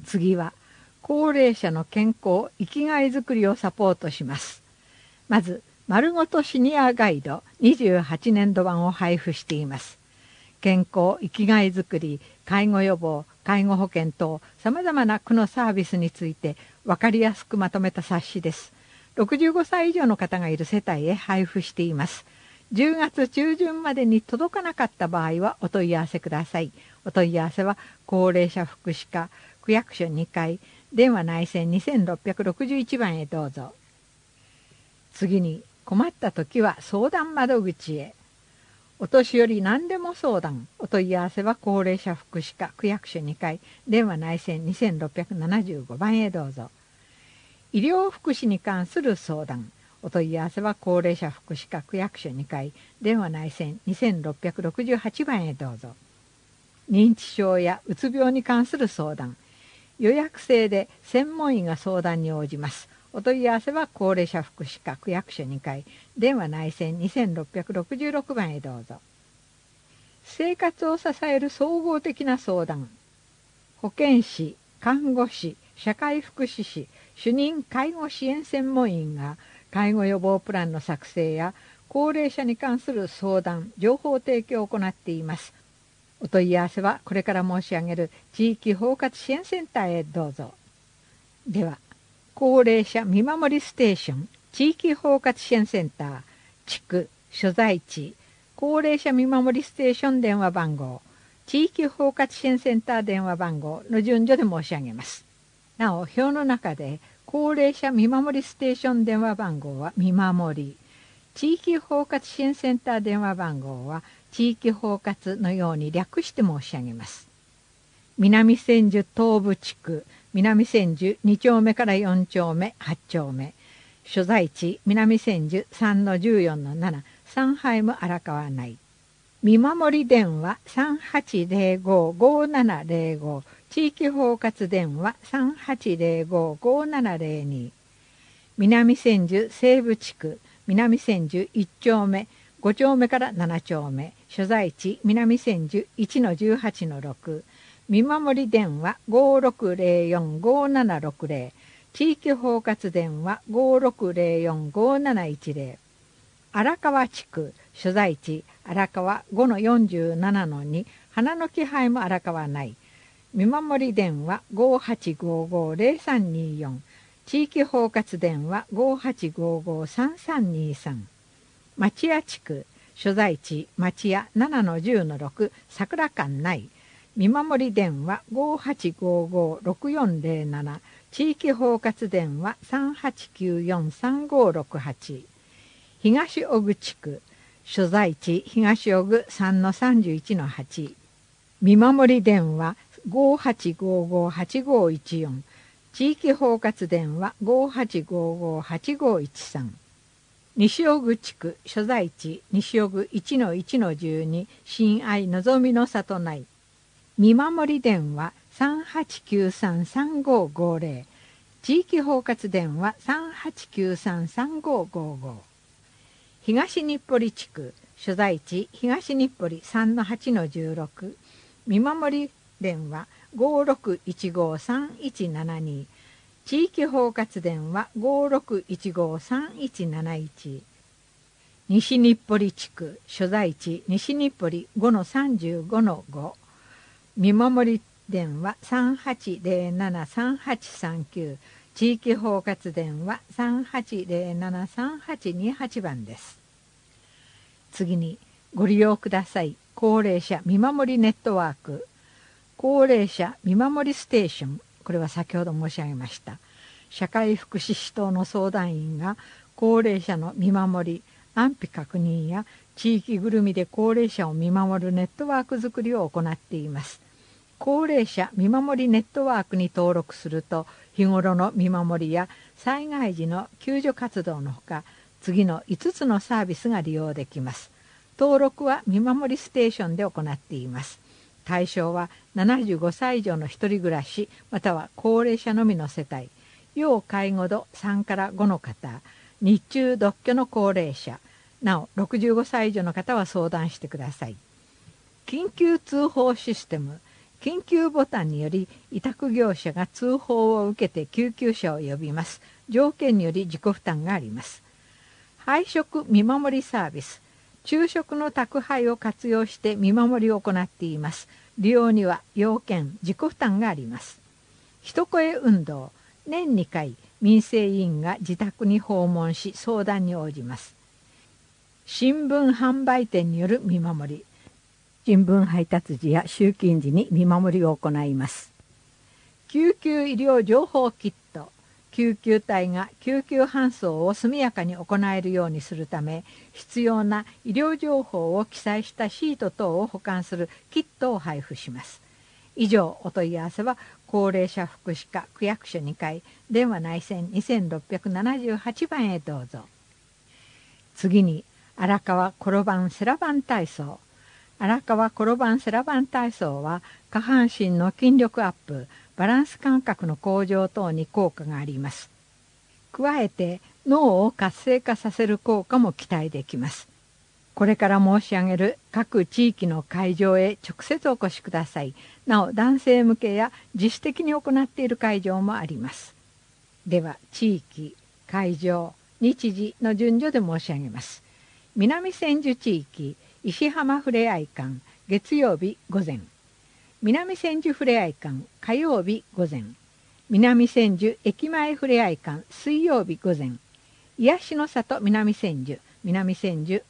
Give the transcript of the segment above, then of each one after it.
次は高齢者の健康・生きがいづくりをサポートします。まず、丸ごとシニアガイド28年度版を配布しています。健康・生きがいづくり、介護予防、介護保険等、さまざまな区のサービスについて分かりやすくまとめた冊子です。65歳以上の方がいる世帯へ配布しています。10月中旬までに届かなかった場合はお問い合わせください。お問い合わせは高齢者福祉課区役所2階電話内線2661番へどうぞ。次に困った時は相談窓口へ。お年寄り何でも相談。お問い合わせは高齢者福祉課区役所2階電話内線2675番へどうぞ。医療福祉に関する相談。お問い合わせは高齢者福祉課区役所2階電話内線2668番へどうぞ。認知症やうつ病に関する相談。予約制で専門医が相談に応じます。お問い合わせは高齢者福祉課区役所2階電話内線2666番へどうぞ。生活を支える総合的な相談。保健師、看護師、社会福祉士、主任介護支援専門員が介護予防プランの作成や高齢者に関する相談・情報提供を行っています。お問い合わせはこれから申し上げる地域包括支援センターへどうぞ。では、高齢者見守りステーション地域包括支援センター地区所在地高齢者見守りステーション電話番号地域包括支援センター電話番号の順序で申し上げます。なお、表の中で高齢者見守りステーション電話番号は見守り、地域包括支援センター電話番号は地域包括のように略して申し上げます。南千住東部地区南千住2丁目から4丁目8丁目所在地南千住 3-14-7 サンハイム荒川内見守り電話 3805-5705 地域包括電話 3805-5702 南千住西部地区南千住1丁目5丁目から7丁目所在地南千住 1-18-6 見守り電話 5604-5760 地域包括電話 5604-5710 荒川地区所在地荒川 5-47-2 花の気配も荒川内見守り電話 5855-0324 地域包括電話 5855-3323 町屋地区所在地町屋 7-10-6 桜館内見守り電話 5855-6407 地域包括電話 3894-3568 東小具地区所在地東小具 3-31-8 見守り電話 5855-8514 地域包括電話 5855-8513 西小具地区所在地西小具 1-1-12 親愛のぞみの里内見守り電話 3893-3550 地域包括電話 3893-3555 東日暮里地区所在地東日暮里 3-8-16 見守り電話 5615-3172 地域包括電話 5615-3171 西日暮里地区所在地西日暮里 5-35-5 見守り電話 3807-3839 地域包括電話 3807-3828 番です。次にご利用ください高齢者見守りネットワーク高齢者見守りステーション、これは先ほど申し上げました社会福祉士等の相談員が高齢者の見守り安否確認や地域ぐるみで高齢者を見守るネットワークづくりを行っています。高齢者見守りネットワークに登録すると日頃の見守りや災害時の救助活動のほか次の5つのサービスが利用できます。登録は見守りステーションで行っています。対象は75歳以上の一人暮らしまたは高齢者のみの世帯要介護度3から5の方日中独居の高齢者なお65歳以上の方は相談してください。緊急通報システム緊急ボタンにより委託業者が通報を受けて救急車を呼びます。条件により自己負担があります。配食見守りサービス。昼食の宅配を活用して見守りを行っています。利用には要件、自己負担があります。一声運動。年2回、民生委員が自宅に訪問し相談に応じます。新聞販売店による見守り。新聞配達時や集勤時に見守りを行います。救急医療情報キット。救急隊が救急搬送を速やかに行えるようにするため、必要な医療情報を記載したシート等を保管するキットを配布します。以上、お問い合わせは高齢者福祉課区役所2階電話内線2678番へどうぞ。次に、荒川転ばんセラバン体操。荒川転ばんセラバン体操は下半身の筋力アップ、バランス感覚の向上等に効果があります。加えて脳を活性化させる効果も期待できます。これから申し上げる各地域の会場へ直接お越しください。なお男性向けや自主的に行っている会場もあります。では地域、会場、日時の順序で申し上げます。南千住地域石浜ふれあい館月曜日午前、南千住ふれあい館火曜日午前、南千住駅前ふれあい館水曜日午前、癒しの里南千住南千住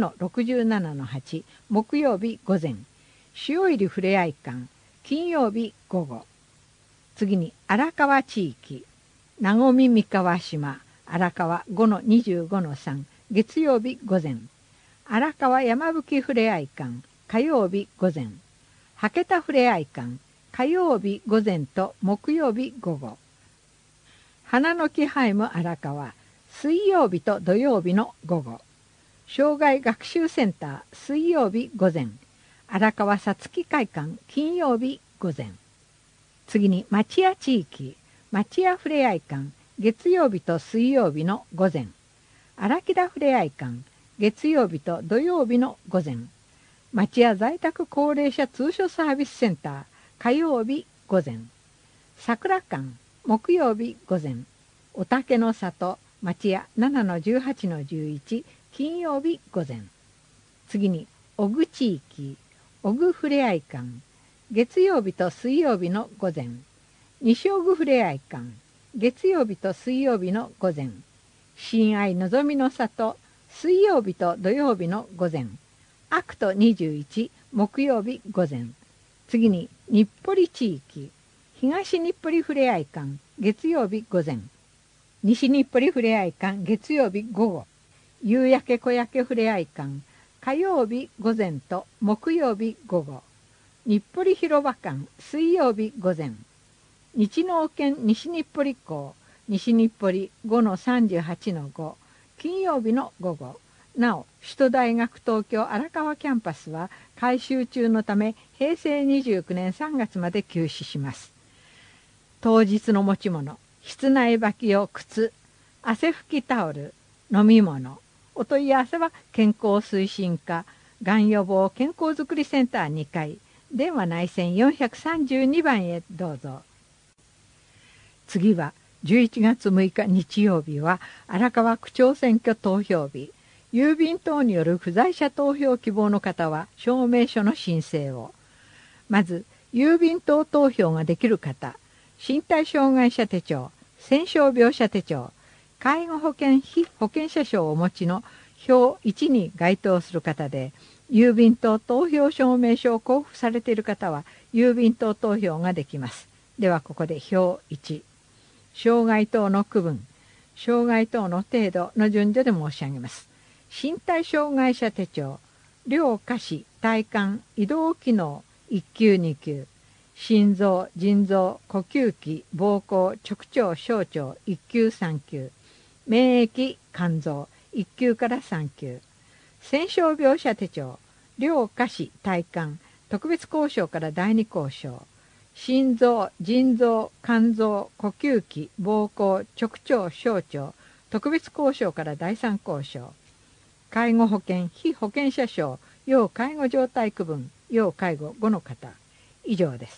6-67-8 木曜日午前、塩入りふれあい館金曜日午後。次に荒川地域なごみ三河島荒川 5-25-3 月曜日午前、荒川山吹ふれあい館火曜日午前、羽田ふれあい館火曜日午前と木曜日午後、花の木ハイム荒川水曜日と土曜日の午後、障害学習センター水曜日午前、荒川さつき会館金曜日午前。次に町屋地域町屋ふれあい館月曜日と水曜日の午前、荒木田ふれあい館月曜日と土曜日の午前、町屋在宅高齢者通所サービスセンター火曜日午前、桜館木曜日午前、お竹の里町屋 7-18-11 金曜日午前。次に小具地域小具ふれあい館月曜日と水曜日の午前、西小具ふれあい館月曜日と水曜日の午前、親愛のぞみの里水曜日と土曜日の午前、アクト21木曜日午前。次に日暮里地域東日暮里ふれあい館月曜日午前、西日暮里ふれあい館月曜日午後、夕焼け小焼けふれあい館火曜日午前と木曜日午後、日暮里広場館水曜日午前、日能研西日暮里校西日暮里 5-38-5 金曜日の午後。なお首都大学東京荒川キャンパスは改修中のため平成29年3月まで休止します。当日の持ち物、室内履き用靴、汗拭きタオル、飲み物。お問い合わせは健康推進課がん予防健康づくりセンター2階電話内線432番へどうぞ。次は11月6日日曜日は荒川区長選挙投票日。郵便等による不在者投票希望の方は証明書の申請を。まず郵便等投票ができる方、身体障害者手帳、戦傷病者手帳、介護保険被保険者証をお持ちの表1に該当する方で、郵便等投票証明書を交付されている方は郵便等投票ができます。ではここで表1、障害等の区分、障害等の程度の順序で申し上げます。身体障害者手帳、両下肢、体幹、移動機能、1級2級、心臓、腎臓、呼吸器、膀胱、直腸、小腸、1級3級、免疫、肝臓、1級から3級、戦傷病者手帳、両下肢、体幹、特別交渉から第2交渉、心臓、腎臓、肝臓、呼吸器、膀胱、直腸、小腸、特別交渉から第3交渉、介護保険被保険者証要介護状態区分要介護5の方、 以上です。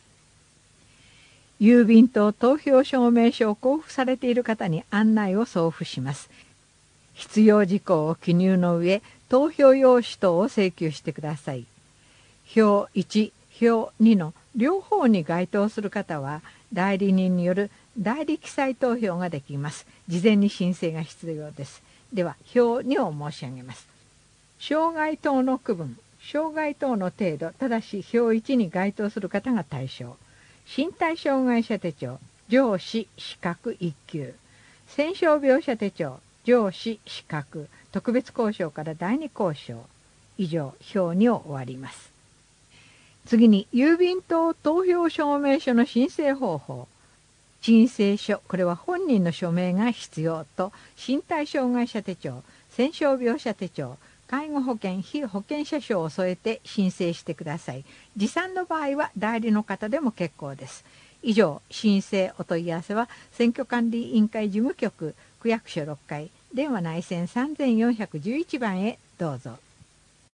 郵便と投票証明書を交付されている方に案内を送付します。必要事項を記入の上、投票用紙等を請求してください。票1、票2の両方に該当する方は、代理人による代理記載投票ができます。事前に申請が必要です。では、票2を申し上げます。障害等の区分、障害等の程度、ただし票1に該当する方が対象。身体障害者手帳、上司資格1級。戦傷病者手帳、上司資格、特別交渉から第2交渉。以上、票2を終わります。次に、郵便等投票証明書の申請方法。申請書、これは本人の署名が必要と、身体障害者手帳、戦傷病者手帳、介護保険、被保険者証を添えて申請してください。持参の場合は代理の方でも結構です。以上、申請お問い合わせは、選挙管理委員会事務局、区役所6階、電話内線3411番へどうぞ。